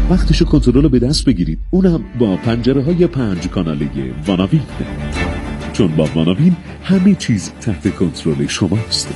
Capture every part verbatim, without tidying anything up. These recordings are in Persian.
وقتش کنترل رو به دست بگیرید، اونم با پنجره های پنج کاناله واناوین. چون با واناوین همه چیز تحت کنترل شماست.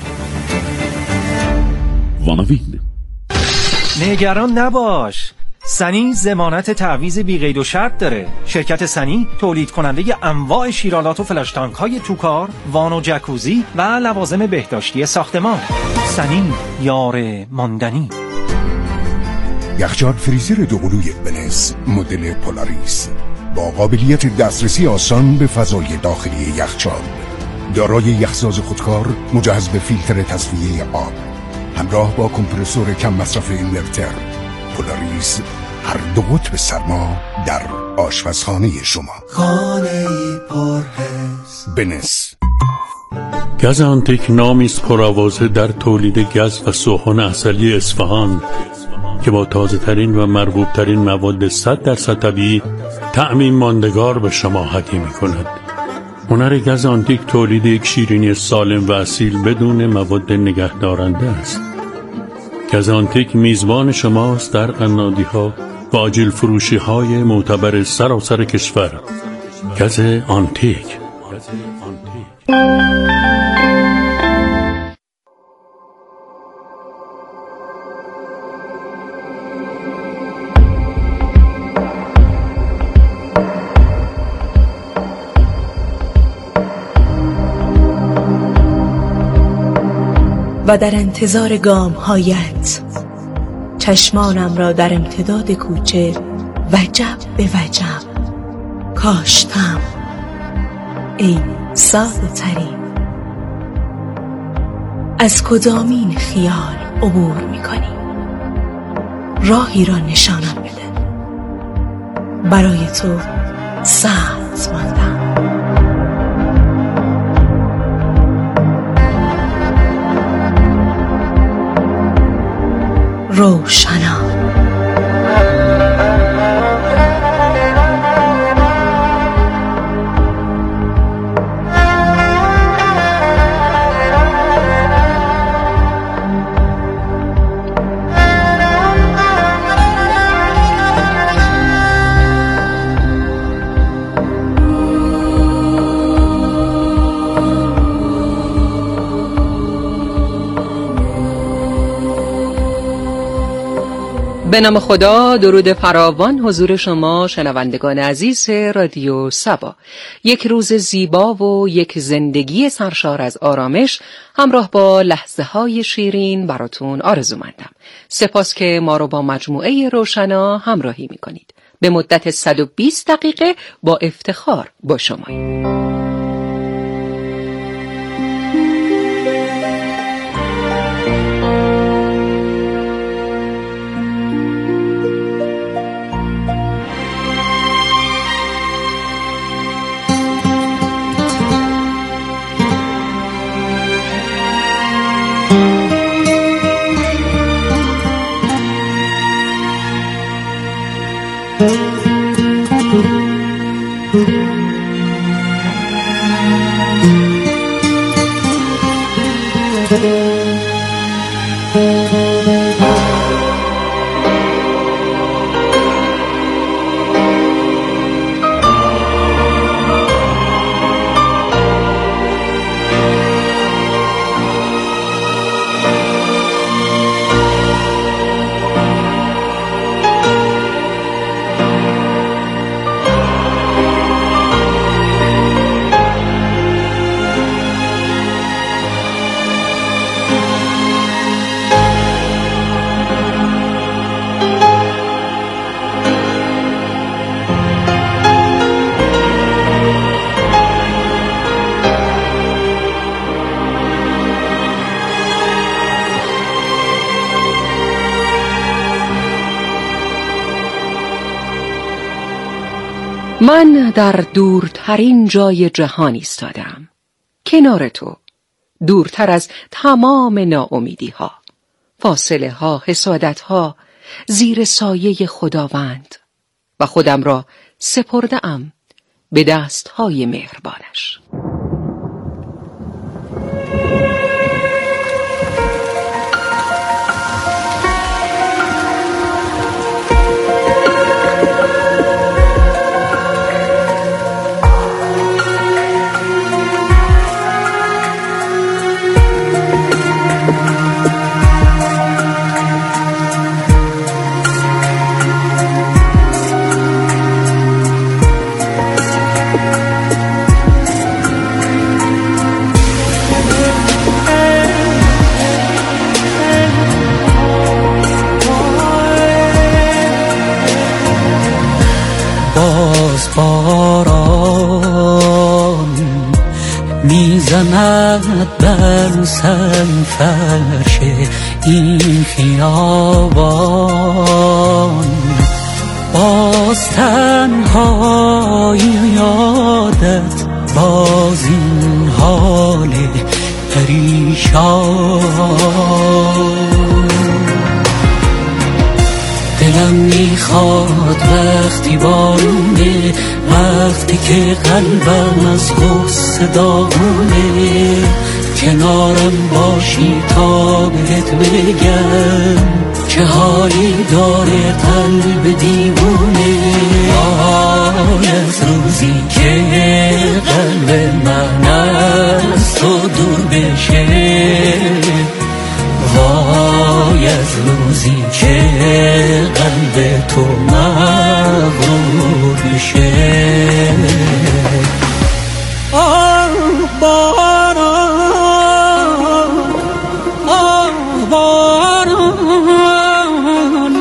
واناوین. نگران نباش، سنی ضمانت تعویض بی قید و شرط داره. شرکت سنی تولید کننده انواع شیرالات و فلاش تانک های توکار، وان و جکوزی و لوازم بهداشتی ساختمان. سنی، یار ماندنی. یخچال فریزر دوقلوی بنز مدل پولاریس با قابلیت دسترسی آسان به فضای داخلی یخچال، دارای یخزاز خودکار مجهز به فیلتر تصفیه آب، همراه با کمپرسور کم مصرف اینورتر. پولاریس هر دو قطب سرما در آشپزخانه شما. خانه پرحس بنز. گز آنتیک نامی است پرآوازه در تولید گز و سوهن عسلی اصفهان که با تازه ترین و مرغوب ترین مواد صد درصد طبیعی طعمی ماندگار به شما هدیه می کند. هنر گز آنتیک تولید یک شیرینی سالم و اصیل بدون مواد نگهدارنده است. گز آنتیک میزبان شماست در قنادی ها و آجیل فروشی های معتبر سراسر کشور. گز آنتیک. و در انتظار گام هایت چشمانم را در امتداد کوچه وجب به وجب کاشتم. ای ساده ترین، از کدامین خیال عبور میکنی؟ راهی را نشانم بده، برای تو سخت ماندم. روشنا. به نام خدا، درود فراوان حضور شما شنوندگان عزیز رادیو سبا. یک روز زیبا و یک زندگی سرشار از آرامش همراه با لحظه های شیرین براتون آرزومندم. سپاس که ما رو با مجموعه روشنا همراهی میکنید. به مدت صد و بیست دقیقه با افتخار با شماییم. من در دورترین جای جهان ایستادم، کنار تو، دورتر از تمام ناامیدی ها، فاصله ها، حسادت ها، زیر سایه خداوند، و خودم را سپرده ام به دست های مهربانش. زند بر سر فرش این خیابان، باز تنهایی یادت باز این حال پریشان. دلم میخواد وقتی بارونه، وقتی که قلبم از غصه داغونه، کنارم باشی تا بهت بگم چه حالی داره قلب دیوونه. وای از روزی که قلب من از تو دور بشه، وای از روزی که قلب تو مغرور بشه. آه باران، آه باران،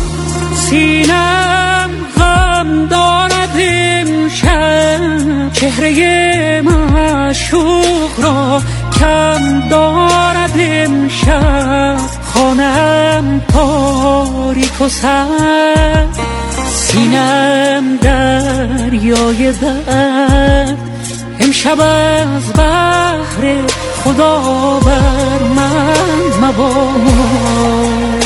سینم غم دارد امشب، چهره معشوق را کم دارد امشب، خانم تاریک و سرد، سینم دریای درد، امشب از بحر خدا بر من مباد.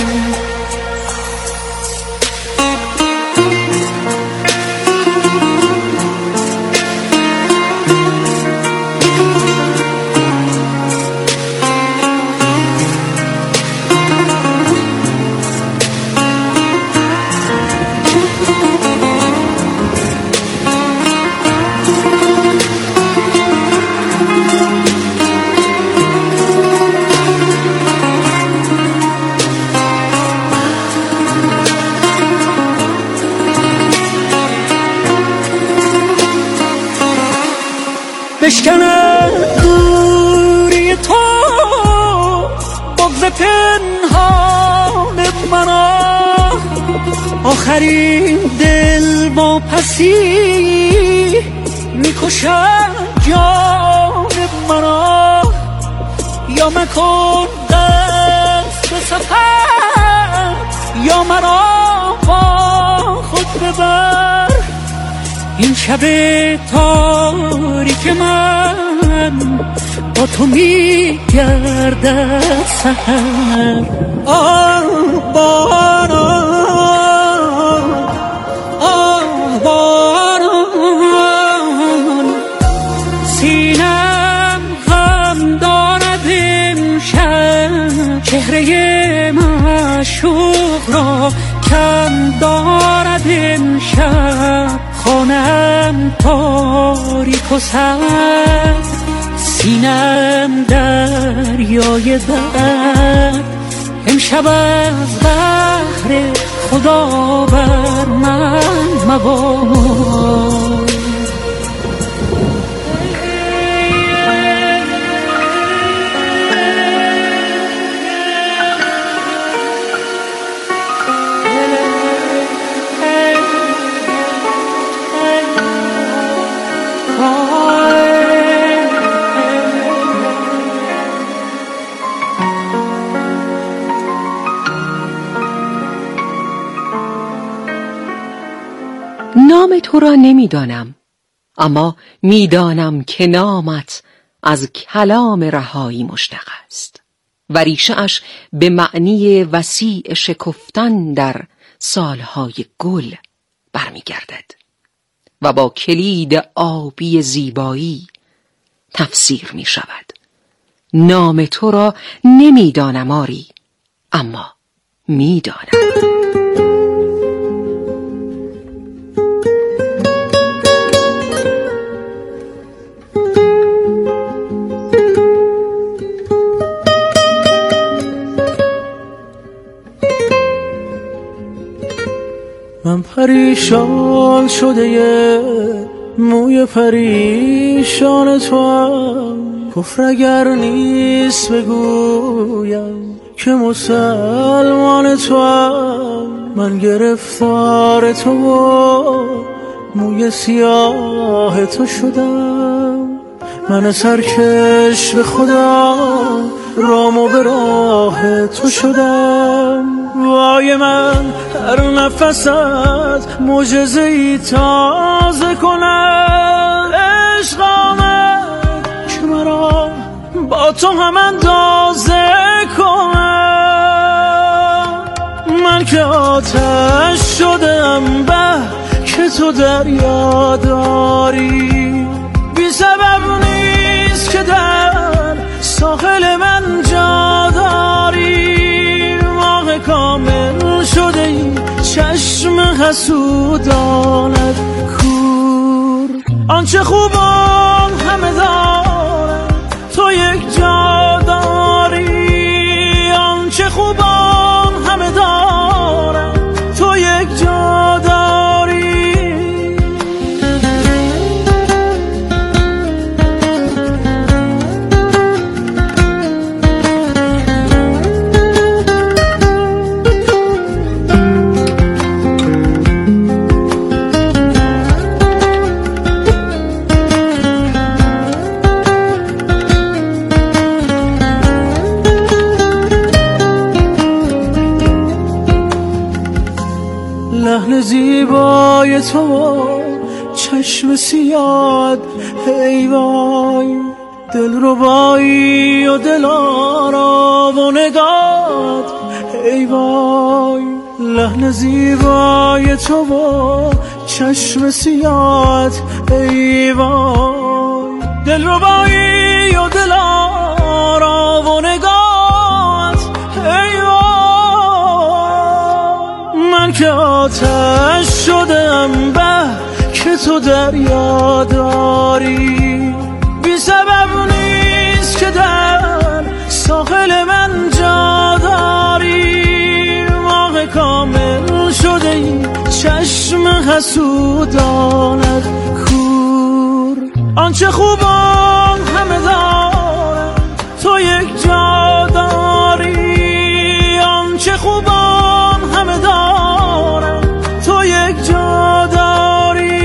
بشکنه دوری تو بغض پنهان منو، آخرین دل با پسی میکشن جان منو. یا مکن دست به سفر، یا مرا با خود ببر، این شب تاریک من با تو میگردد سحر. آه باران، آه باران، سینم غم دارد امشب، چهره معشوق را کم دارد امشب، خانم تاریک و سرد، سینم دریای درد، امشب از بحر خدا بر من مباد. نام تو را نمیدانم، اما میدانم که نامت از کلام رهایی مشتق است و ریشه اش به معنی وسیع شکفتن در سالهای گل برمیگردد و با کلید آبی زیبایی تفسیر می شود. نام تو را نمیدانم آری، اما میدانم. من پریشان شده یه موی پریشان تو هم، کفر اگر نیست بگویم که مسلمان تو هم. من گرفتار تو و موی سیاه تو شدم، من سرکش به خدا رامو به راه تو شدم. وای من هر نفست معجزه‌ای تازه کنم. عشق آمد که مرا با تو هم اندازه کنم. من که آتش شدم به که تو دریا داری. بی سبب نیست که در ساحل من جا داری. ماه کامل شده ای چشم حسودانت کور. آنچه خوبان همه دارن تو یک جا داری. آنچه خوبان همه دارن تو یک جا داری. لحن زیبای تو چشم سیاد ای وای. دل ربایی و دل آرام و نگات ای وای. لحن زیبای تو و چشم سیاد ای وای. دل ربایی و دل آرام و نگات ای وای. من که آتش شدم به که تو دریا داری. بی سبب نیست که در ساحل من جا داری. ماه کامل شده ای چشم حسودانت کور. آنچه خوبان همه دارن تو یک جا داری. آنچه خوبان همه دارن تو یک جا داری.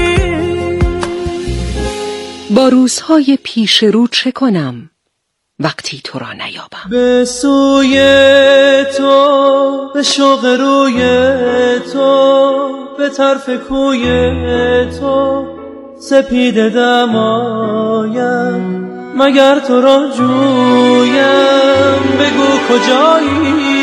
با روزهای پیش رو چه کنم وقتی تو را نیابم؟ به سوی تو، به شوق روی تو، به طرف کوی تو سپیده دمایم. مگر تو را جویم بگو کجایی.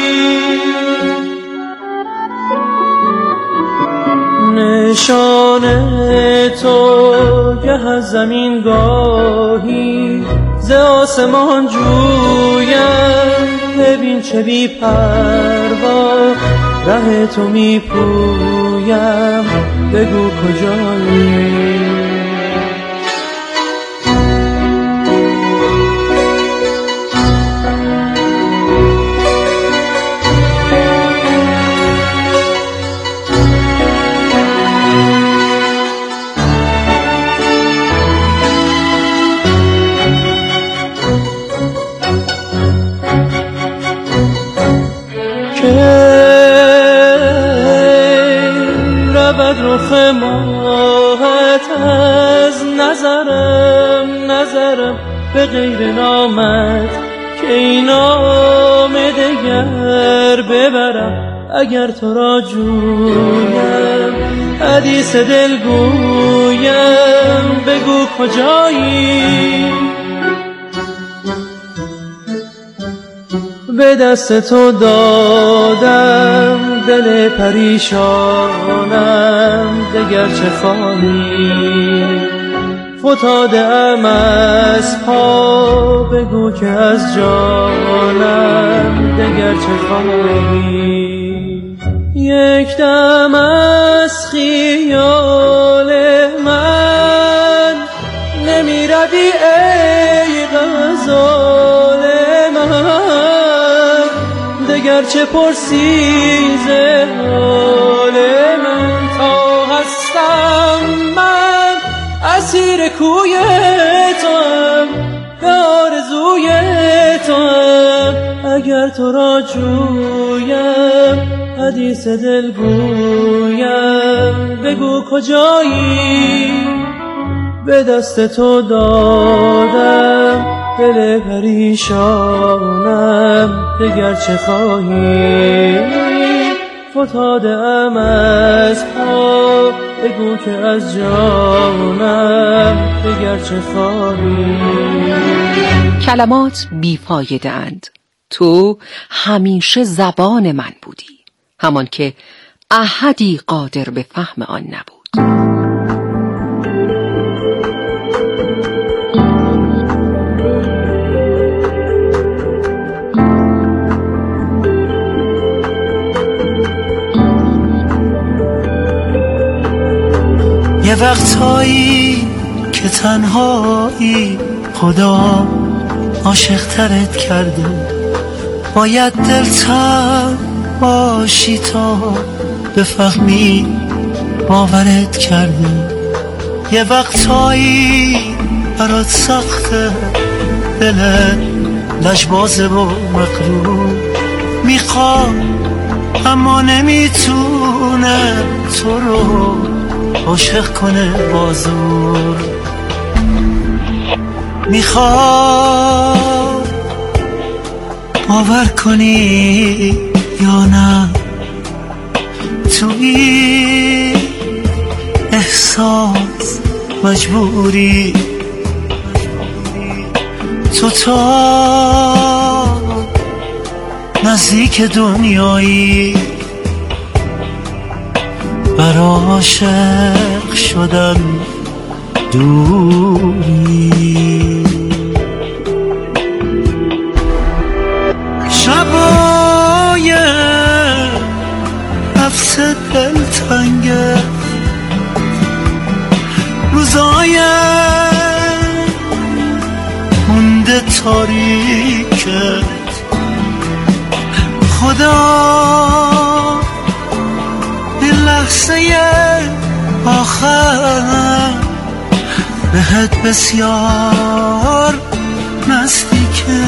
نشان تو گه از زمین گاهی ز آسمان جویم. ببین چه بی پروا ره تو می پویم بگو کجایی. رخ ماهت از نظرم نظرم به غیر نامت که این نام دگر ببرم. اگر تو را جویم حدیث دل گویم بگو کجایی. به دست تو دادم دل پریشانم دگر چه خواهی. فتاده ام از پا بگو که از جانم دگر چه خواهی. یک دم از خیال من نمی روی ای غزال من. دگر چه پرسی ز حال من تا هستم من اسیر کوی توام به آرزوی توام. اگر تو را جویم حدیث دل گویم بگو کجایی. به دست تو دادم دل پریشانم، دگر چه خواهی؟ فتاده ام از پا، بگو که از جانم دگر چه خواهی؟ کلمات بیفایده اند. تو همیشه زبان من بودی، همان که احدی قادر به فهم آن نبود. یه وقتایی که تنهایی خدا عاشق ترت کرده، باید دلتر باشی تا بفهمی باورت کرده. یه وقتایی برات سخته، دلت لجبازه و مغرور، میخواد اما نمیتونه تو رو عاشق کنه بازور. میخواد باور کنی یا نه، توی احساس مجبوری، تو تا نزدیک دنیایی بر عاشق شدن دوری. شبای نفس دلتنگه، روزای مونده تاریکه، خدا این لحظه آخر بهت بسیار نزدیکه.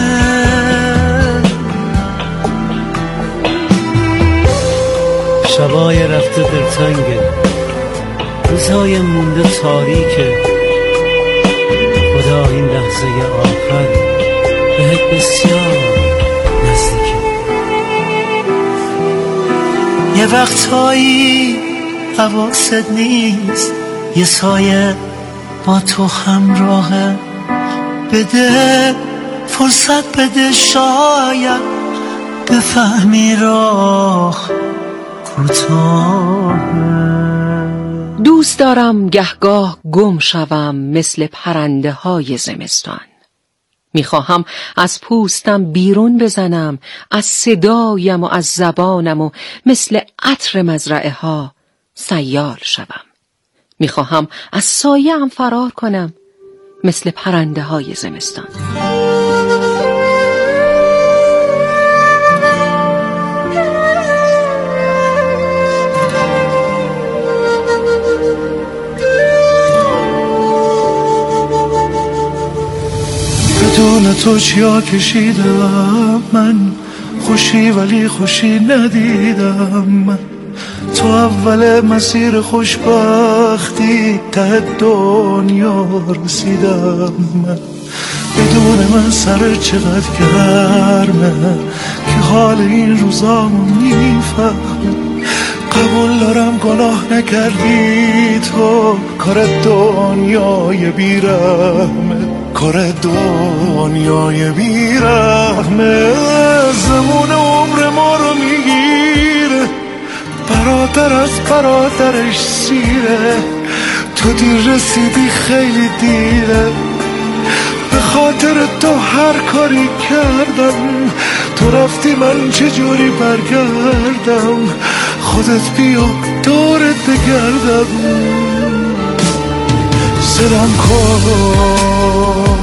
شبای رفته دلتنگه، روزهای مونده تاریکه، خدا این لحظه آخر بهت بسیار نزدیکه. یه وقتایی حواست نیست، یه سایه با تو همراهه، بده فرصت بده شاید بفهمی راه کوتاهه. دوست دارم گهگاه گم شوم مثل پرنده های زمستان. میخواهم از پوستم بیرون بزنم، از صدایم و از زبانم و مثل عطر مزرعه ها سیال شوم. میخواهم از سایه‌ام فرار کنم مثل پرنده های زمستان. بدون تو چیا کشیدم من، خوشی ولی خوشی ندیدم من. تو اول مسیر خوشبختی ته دنیا رسیدم من. بدون من سر چقدر گرمه که حال این روزامو میفهمه. قبول دارم گناه نکردی تو، کار دنیای بیرحمه، کار دنیای بیرحمه. زمان عمر ما رو میگیره، برادر از برادرش سیره. تو دیر رسیدی خیلی دیره، به خاطر تو هر کاری کردم. تو رفتی من چجوری برگردم، خودت بیا دورت بگردم. صدام کن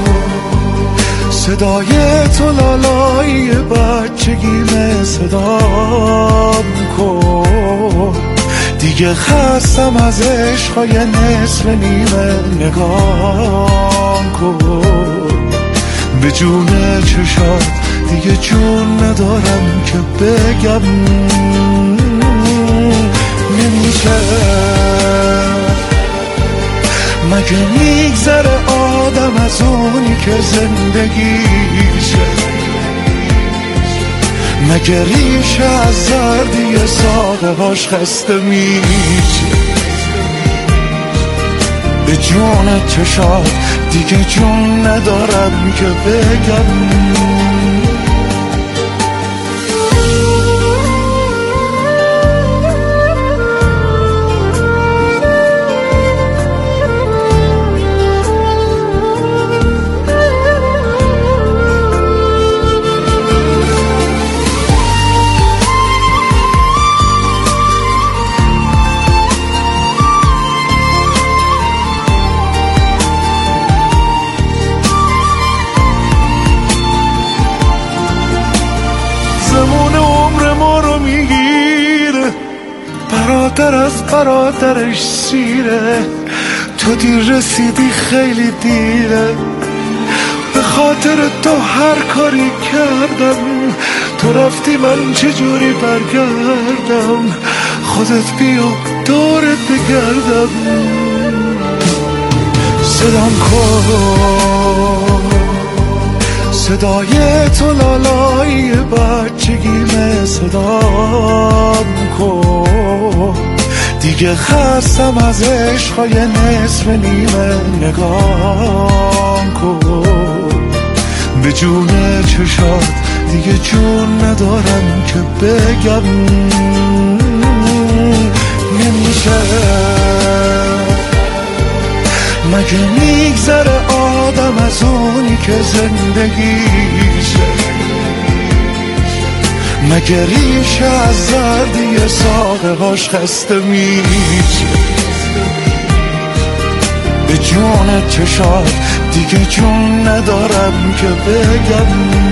صدای تو، لالای بچگیمه صدام کن. دیگه خستم از عشقای نصف نیمه، نگاه کن به جون چشات. دیگه جون ندارم که بگم نمیشه، مگه میگذره که زندگیشه، مگه ریشه از زردی ساقه هاش خسته میشه. به جون چشات دیگه جون ندارم که بگم. برادر از برادرش سیره، تو دیر رسیدی خیلی دیره. به خاطر تو هر کاری کردم، تو رفتی من چجوری برگردم. خودت بیا دورت بگردم. صدام کن صدای تو لالای بچگیمه، صدام کن دیگه خستم از عشقای نصف نیمه. نگام کن به جون چشات دیگه جون ندارم که بگم. نمیشه مگه میگذره آدم از اونی که زندگیشه، مگه ریشه از زردی ساقه هاش خسته میشه. به جون چشات دیگه جون ندارم که بگم.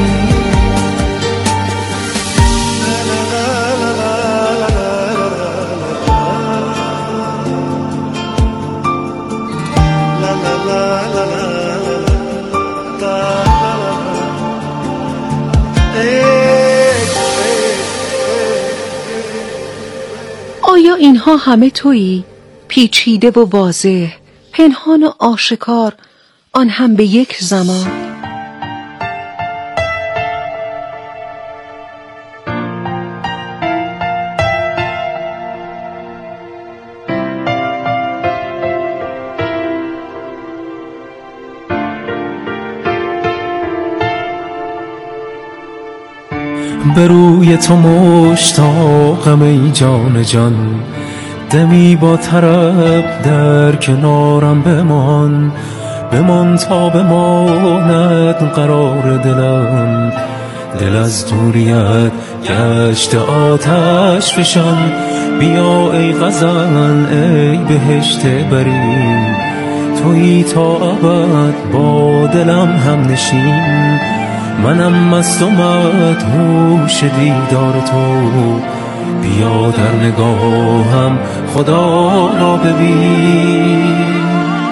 آیا اینها همه تویی؟ پیچیده و واضح، پنهان و آشکار، آن هم به یک زمان. به روی تو مشتاقم ای جان جان، دمی با طرب در کنارم بمان. بمان تا بماند قرار دلم، دل از دوریت گشت آتش فشان. بیا ای غزل ای بهشت برین، تویی تا ابد با دلم هم نشین. منم مست و مدهوش دیدار تو، بیا در نگاهم خدا را ببین.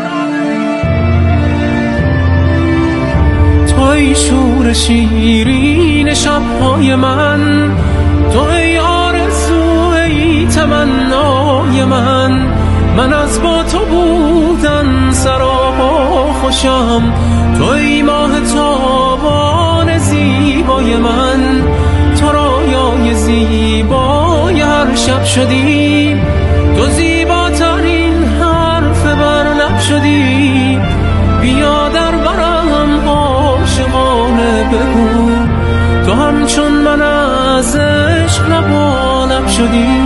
توی شور شیرین شبهای من، توی آرزو ای تمنای من. من از با تو بودن سراپا خوشم، توی ماه تابان زیبای من. تو رایای زیبای هر شب شدی، تو زیباترین حرف بر لب شدی. بیا در برم عاشقانه بگو، تو همچون من از عشق لبالب شدی.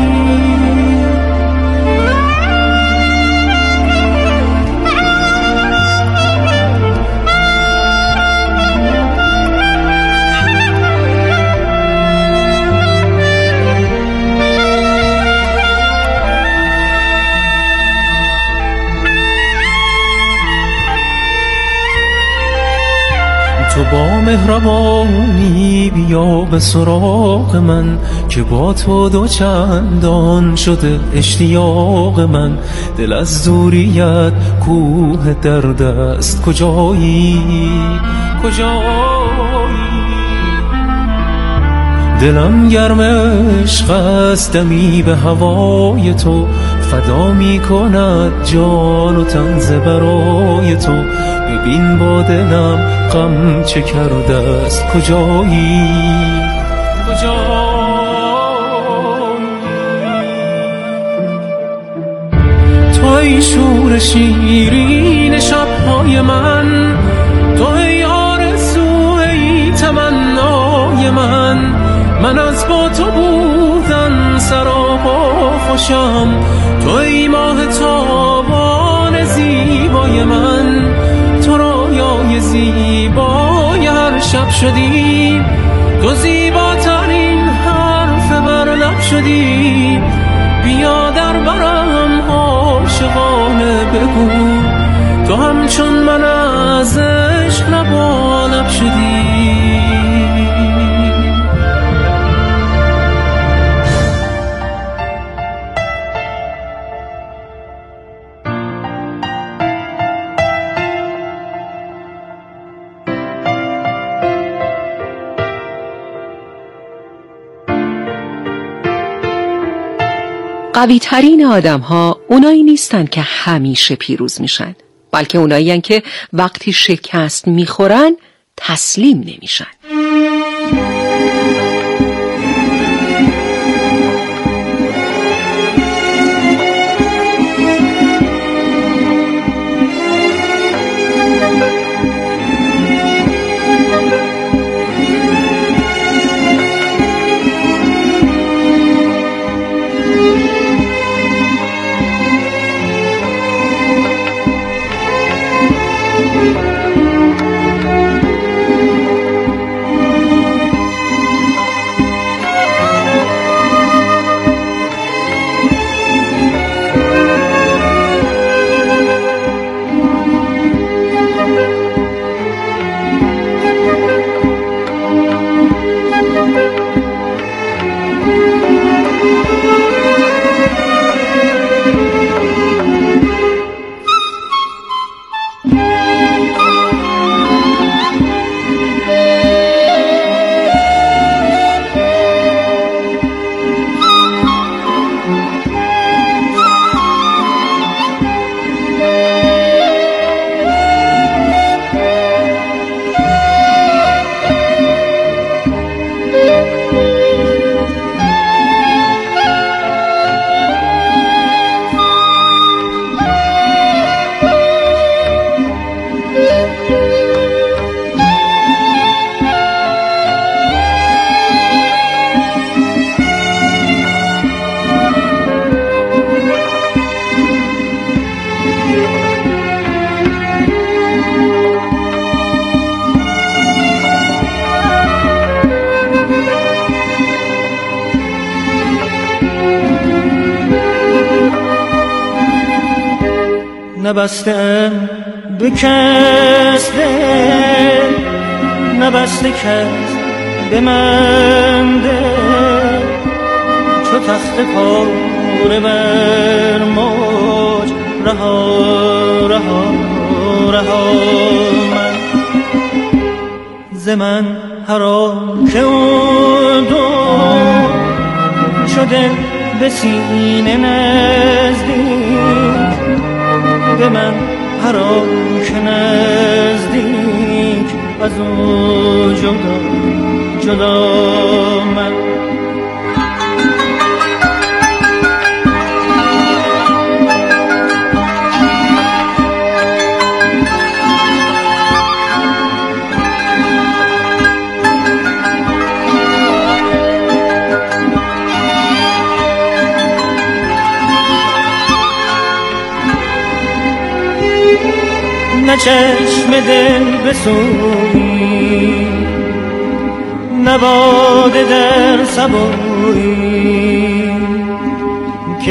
تو با مهربانی بیا به سراغ من، که با تو دو چندان شده اشتیاق من. دل از دوریت کوه درد است، کجایی کجایی. دلم گرم عشق است، دمی به هوای تو فدا می کند جان و تن ز برای تو. ببین با دلم غم چه کرده است، کجایی کجایی توی شور شیرین شبهای من، توی آرزوی تمنای من. من از با تو بودن سراپا خوشم، توی ماه تابان زیبای من. تو رویای زیبای هر شب شدی، تو زیباترین حرف بر لب شدی. بیا در برم عاشقانه بگو، تو همچون من از عشق لبالب شدی. قوی ترین آدم ها اونایی نیستن که همیشه پیروز میشن، بلکه اونایی هن که وقتی شکست میخورن تسلیم نمیشن. نبسته به کس دل، نبسته کس به من دل. چو تخت پاره بر موج رها رها رها من. ز من حرام که اون دو شده به سینه نزدیک. به من حرام که نزدیک از او جدا جدا من. نه چشم دل بسویی، نه باده در سبویی.